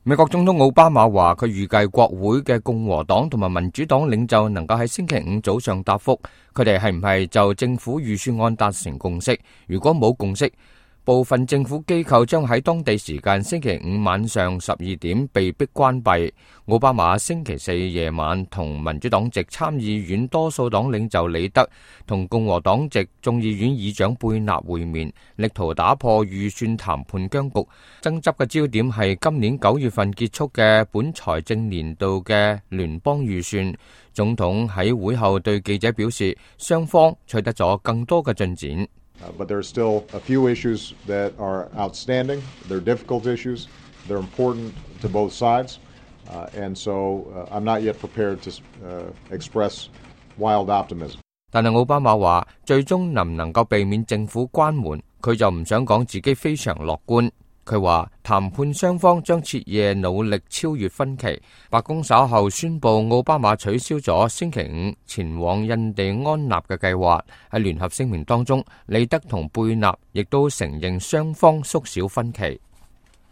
美國總統奧巴馬話，佢預計國會嘅共和黨同埋民主黨領袖能夠喺星期五早上答覆，佢哋係唔係就政府預算案達成共識。如果冇共識，部分政府機構將喺當地時間星期五晚上12點被迫關閉。奧巴馬星期四夜晚同民主黨籍參議院多數黨領袖李德同共和黨籍眾議院議長貝納會面，力圖打破預算談判僵局。爭執嘅焦點係今年9月份結束嘅本財政年度嘅聯邦預算。總統喺會後對記者表示，雙方取得咗更多嘅進展。 But there are still a few issues that are outstanding. They're difficult issues. They're important to both sides. And so I'm not yet prepared to express wild optimism. 但係奧巴馬話，最終能唔能夠避免政府關門，佢就唔想講自己非常樂觀。佢話談判雙方將徹夜努力超越分歧。白宮稍後宣布奧巴馬取消咗星期五前往印第安納嘅計劃。喺聯合聲明當中，李德同貝納亦都承認雙方縮小分歧。